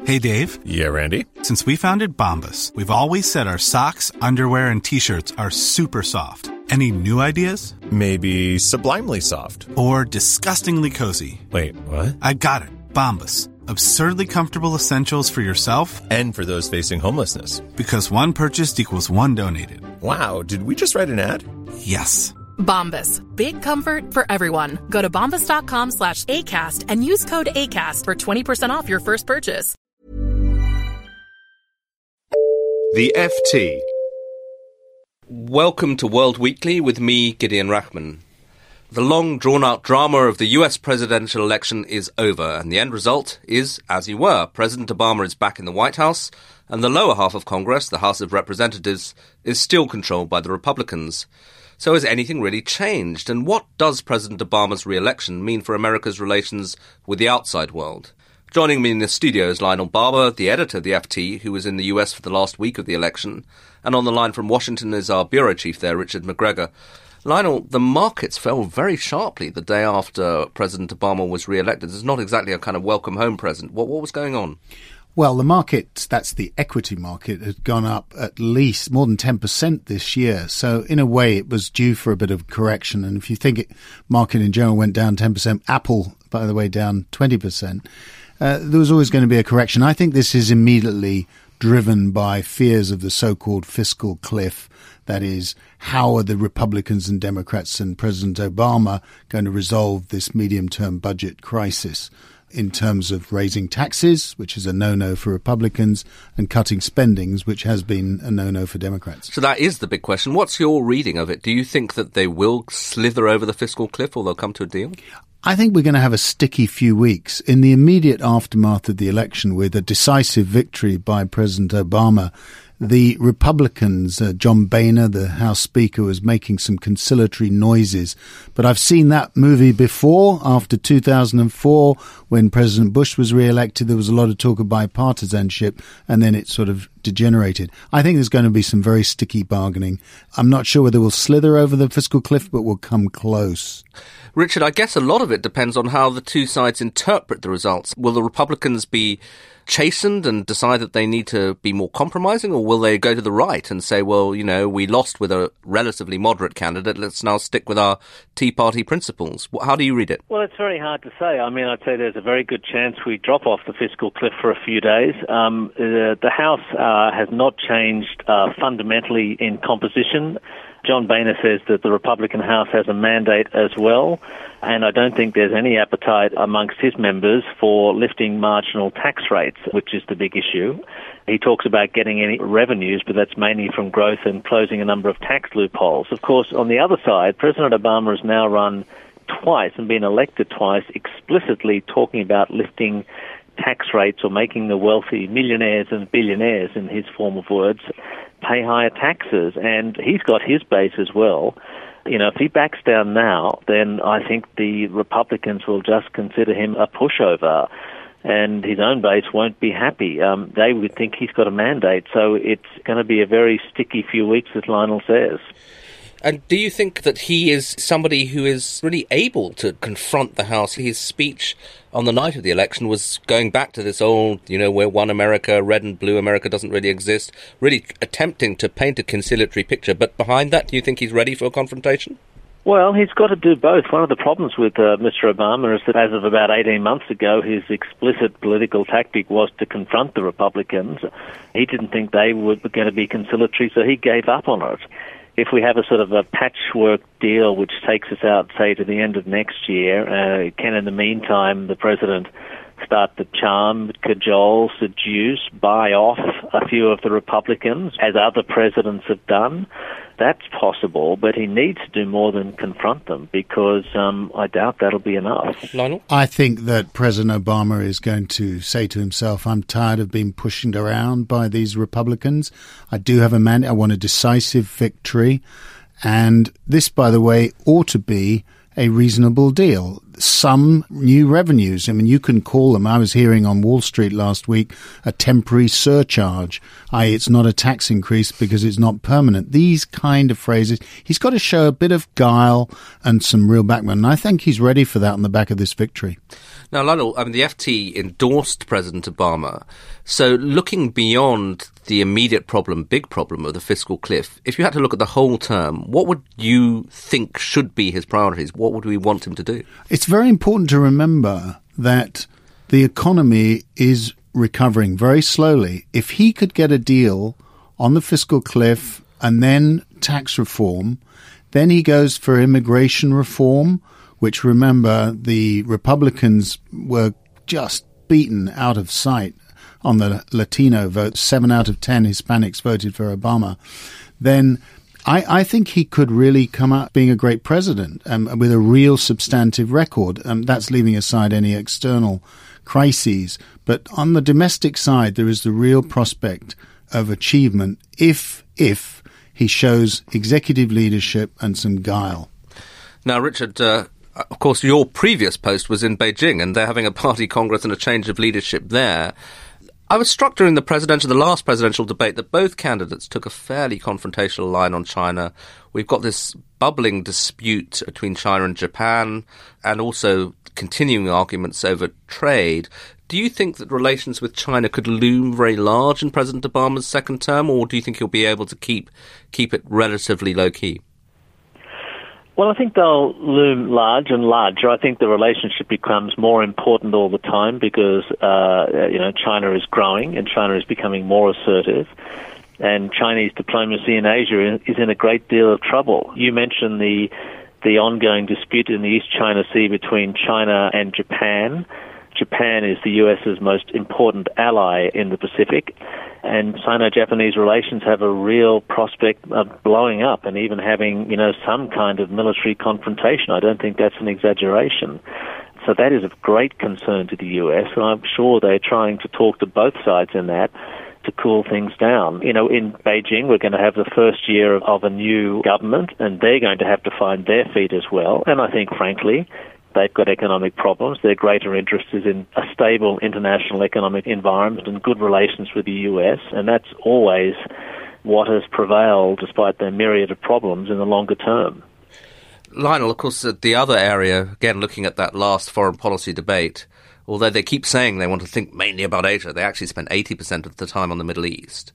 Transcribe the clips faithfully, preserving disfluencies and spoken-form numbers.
Hey, Dave. Yeah, Randy? Since we founded Bombas, we've always said our socks, underwear, and T-shirts are super soft. Any new ideas? Maybe sublimely soft. Or disgustingly cozy. Wait, what? I got it. Bombas. Absurdly comfortable essentials for yourself and for those facing homelessness. Because one purchased equals one donated. Wow, did we just write an ad? Yes. Bombas. Big comfort for everyone. Go to bombas.com slash ACAST and use code ACAST for twenty percent off your first purchase. The F T. Welcome to World Weekly with me, Gideon Rachman. The long, drawn-out drama of the U S presidential election is over, and the end result is, as you were. President Obama is back in the White House, and the lower half of Congress, the House of Representatives, is still controlled by the Republicans. So has anything really changed? And what does President Obama's re-election mean for America's relations with the outside world? Joining me in the studio is Lionel Barber, the editor of the F T, who was in the U S for the last week of the election. And on the line from Washington is our bureau chief there, Richard McGregor. Lionel, the markets fell very sharply the day after President Obama was re-elected. It's not exactly a kind of welcome home present. What, what was going on? Well, the market, that's the equity market, had gone up at least more than ten percent this year. So in a way, it was due for a bit of correction. And if you think it, market in general went down ten percent, Apple, by the way, down twenty percent, uh, there was always going to be a correction. I think this is immediately driven by fears of the so-called fiscal cliff. That is, how are the Republicans and Democrats and President Obama going to resolve this medium-term budget crisis in terms of raising taxes, which is a no-no for Republicans, and cutting spendings, which has been a no-no for Democrats. So that is the big question. What's your reading of it? Do you think that they will slither over the fiscal cliff or they'll come to a deal? I think we're going to have a sticky few weeks. In the immediate aftermath of the election, with a decisive victory by President Obama, the Republicans, uh, John Boehner, the House Speaker, was making some conciliatory noises. But I've seen that movie before. After two thousand four, when President Bush was re-elected, there was a lot of talk of bipartisanship, and then it sort of degenerated. I think there's going to be some very sticky bargaining. I'm not sure whether we'll slither over the fiscal cliff, but we'll come close. Richard, I guess a lot of it depends on how the two sides interpret the results. Will the Republicans be chastened and decide that they need to be more compromising, or will they go to the right and say, well, you know, we lost with a relatively moderate candidate, let's now stick with our Tea Party principles? How do you read it? Well, it's very hard to say. I mean, I'd say there's a very good chance we drop off the fiscal cliff for a few days. Um, the, the House uh, has not changed uh, fundamentally in composition. John Boehner says that the Republican House has a mandate as well, and I don't think there's any appetite amongst his members for lifting marginal tax rates, which is the big issue. He talks about getting any revenues, but that's mainly from growth and closing a number of tax loopholes. Of course, on the other side, President Obama has now run twice and been elected twice, explicitly talking about lifting tax rates or making the wealthy millionaires and billionaires, in his form of words, pay higher taxes. And he's got his base as well. You know, if he backs down now, then I think the Republicans will just consider him a pushover, and his own base won't be happy. Um, they would think he's got a mandate, so it's going to be a very sticky few weeks, as Lionel says. And do you think that he is somebody who is really able to confront the House? His speech on the night of the election was going back to this old, you know, where one America, red and blue America doesn't really exist, really attempting to paint a conciliatory picture. But behind that, do you think he's ready for a confrontation? Well, he's got to do both. One of the problems with uh, Mister Obama is that as of about eighteen months ago, his explicit political tactic was to confront the Republicans. He didn't think they were going to be conciliatory, so he gave up on it. If we have a sort of a patchwork deal which takes us out, say, to the end of next year, uh, can in the meantime the president start to charm, cajole, seduce, buy off a few of the Republicans, as other presidents have done? That's possible, but he needs to do more than confront them, because um, I doubt that'll be enough. Lionel? I think that President Obama is going to say to himself, I'm tired of being pushed around by these Republicans. I do have a mandate. I want a decisive victory. And this, by the way, ought to be a reasonable deal. some new revenues. I mean, you can call them, I was hearing on Wall Street last week, a temporary surcharge, that is it's not a tax increase because it's not permanent. These kind of phrases, he's got to show a bit of guile and some real backbone. And I think he's ready for that on the back of this victory. Now, Lionel, I mean, the F T endorsed President Obama. So looking beyond the immediate problem, big problem of the fiscal cliff, if you had to look at the whole term, what would you think should be his priorities? What would we want him to do? It's very important to remember that the economy is recovering very slowly. If he could get a deal on the fiscal cliff and then tax reform, then he goes for immigration reform, which, remember, the Republicans were just beaten out of sight on the Latino vote. Seven out of ten Hispanics voted for Obama. Then I, I think he could really come out being a great president um, with a real substantive record. Um, that's leaving aside any external crises. But on the domestic side, there is the real prospect of achievement if, if he shows executive leadership and some guile. Now, Richard, uh, of course, your previous post was in Beijing, and they're having a party congress and a change of leadership there. I was struck during the presidential, the last presidential debate, that both candidates took a fairly confrontational line on China. We've got this bubbling dispute between China and Japan, and also continuing arguments over trade. Do you think that relations with China could loom very large in President Obama's second term, or do you think he'll be able to keep keep it relatively low-key? Well, I think they'll loom large and larger. I think the relationship becomes more important all the time because, uh, you know, China is growing and China is becoming more assertive. And Chinese diplomacy in Asia is in a great deal of trouble. You mentioned the the ongoing dispute in the East China Sea between China and Japan. Japan is the U S's most important ally in the Pacific, and Sino-Japanese relations have a real prospect of blowing up and even having, you know, some kind of military confrontation. I don't think that's an exaggeration. So that is of great concern to the U S, and I'm sure they're trying to talk to both sides in that to cool things down. You know, in Beijing, we're going to have the first year of, of a new government, and they're going to have to find their feet as well. And I think, frankly, they've got economic problems. Their greater interest is in a stable international economic environment and good relations with the U S, and that's always what has prevailed despite their myriad of problems in the longer term. Lionel, of course, the other area, again, looking at that last foreign policy debate, although they keep saying they want to think mainly about Asia, they actually spent eighty percent of the time on the Middle East.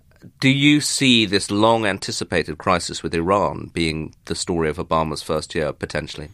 Do you see this long-anticipated crisis with Iran being the story of Obama's first year, potentially?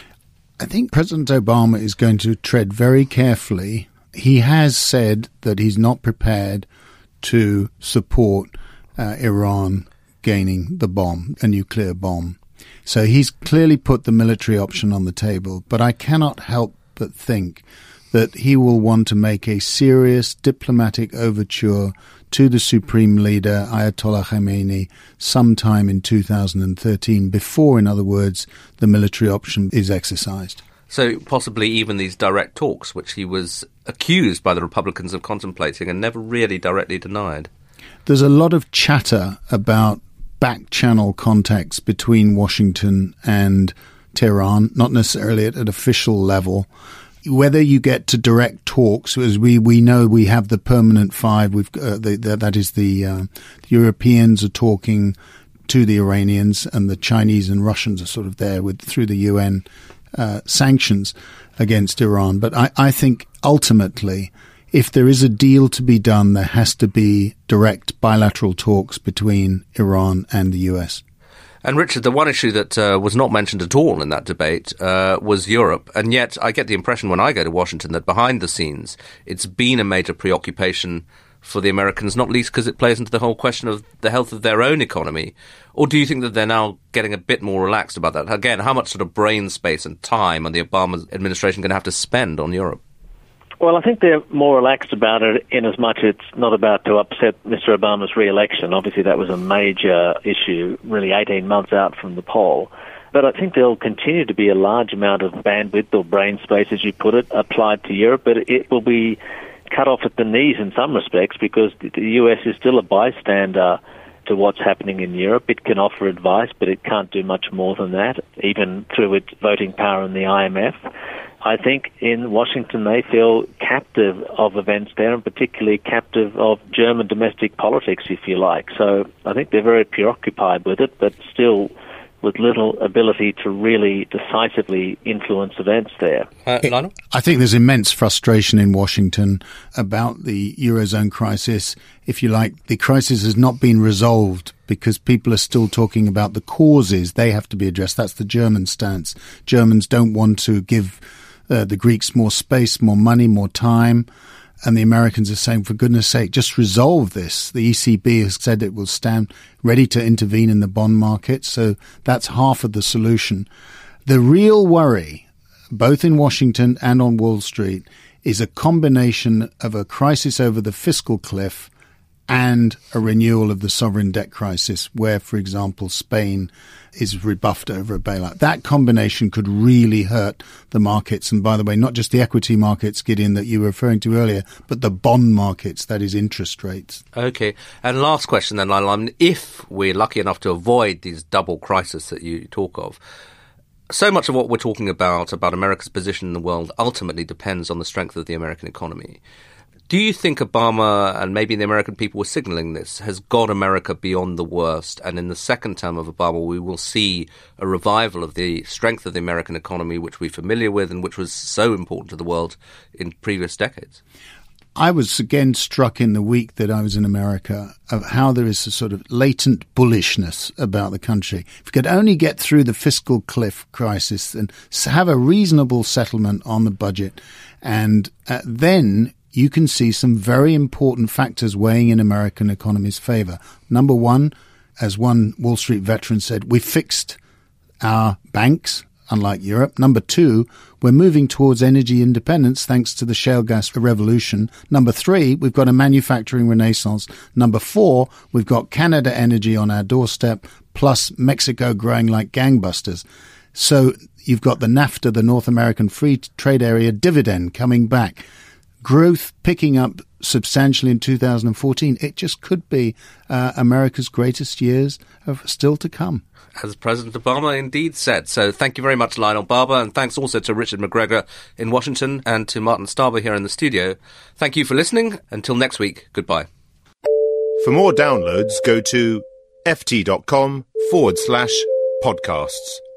I think President Obama is going to tread very carefully. He has said that he's not prepared to support uh, Iran gaining the bomb, a nuclear bomb. So he's clearly put the military option on the table. But I cannot help but think that he will want to make a serious diplomatic overture to the Supreme Leader, Ayatollah Khamenei, sometime in two thousand thirteen, before, in other words, the military option is exercised. So possibly even these direct talks, which he was accused by the Republicans of contemplating and never really directly denied. There's a lot of chatter about back-channel contacts between Washington and Tehran, not necessarily at an official level. Whether you get to direct talks, as we, we know we have the permanent five, we've uh, the, the, that is the, uh, the Europeans are talking to the Iranians, and the Chinese and Russians are sort of there with through the U N uh, sanctions against Iran. But I, I think ultimately, if there is a deal to be done, there has to be direct bilateral talks between Iran and the U S. And Richard, the one issue that uh, was not mentioned at all in that debate uh, was Europe. And yet I get the impression when I go to Washington that behind the scenes it's been a major preoccupation for the Americans, not least because it plays into the whole question of the health of their own economy. Or do you think that they're now getting a bit more relaxed about that? Again, how much sort of brain space and time are the Obama administration going to have to spend on Europe? Well, I think they're more relaxed about it in as much it's not about to upset Mister Obama's re-election. Obviously, that was a major issue, really eighteen months out from the poll. But I think there'll continue to be a large amount of bandwidth or brain space, as you put it, applied to Europe, but it will be cut off at the knees in some respects because the U S is still a bystander to what's happening in Europe. It can offer advice, but it can't do much more than that, even through its voting power in the I M F. I think in Washington they feel captive of events there, and particularly captive of German domestic politics, if you like. So I think they're very preoccupied with it, but still with little ability to really decisively influence events there. Uh, Lionel? I think there's immense frustration in Washington about the Eurozone crisis. If you like, the crisis has not been resolved because people are still talking about the causes. They have to be addressed. That's the German stance. Germans don't want to give uh, the Greeks more space, more money, more time. And the Americans are saying, for goodness sake, just resolve this. The E C B has said it will stand ready to intervene in the bond market. So that's half of the solution. The real worry, both in Washington and on Wall Street, is a combination of a crisis over the fiscal cliff and a renewal of the sovereign debt crisis, where, for example, Spain is rebuffed over a bailout. That combination could really hurt the markets. And by the way, not just the equity markets, Gideon, that you were referring to earlier, but the bond markets, that is interest rates. Okay. And last question then, Lionel. If we're lucky enough to avoid these double crises that you talk of, so much of what we're talking about, about America's position in the world, ultimately depends on the strength of the American economy. Do you think Obama, and maybe the American people were signaling this, has got America beyond the worst? And in the second term of Obama, we will see a revival of the strength of the American economy, which we're familiar with and which was so important to the world in previous decades? I was again struck in the week that I was in America of how there is a sort of latent bullishness about the country. If we could only get through the fiscal cliff crisis and have a reasonable settlement on the budget, and uh, then you can see some very important factors weighing in American economy's favor. Number one, as one Wall Street veteran said, we fixed our banks, unlike Europe. Number two, we're moving towards energy independence thanks to the shale gas revolution. Number three, we've got a manufacturing renaissance. Number four, we've got Canada energy on our doorstep, plus Mexico growing like gangbusters. So you've got the NAFTA, the North American Free Trade Area dividend coming back. Growth picking up substantially in two thousand fourteen. It just could be uh, America's greatest years of still to come. As President Obama indeed said. So thank you very much, Lionel Barber, and thanks also to Richard McGregor in Washington and to Martin Starber here in the studio. Thank you for listening. Until next week, goodbye. For more downloads, go to ft.com forward slash podcasts.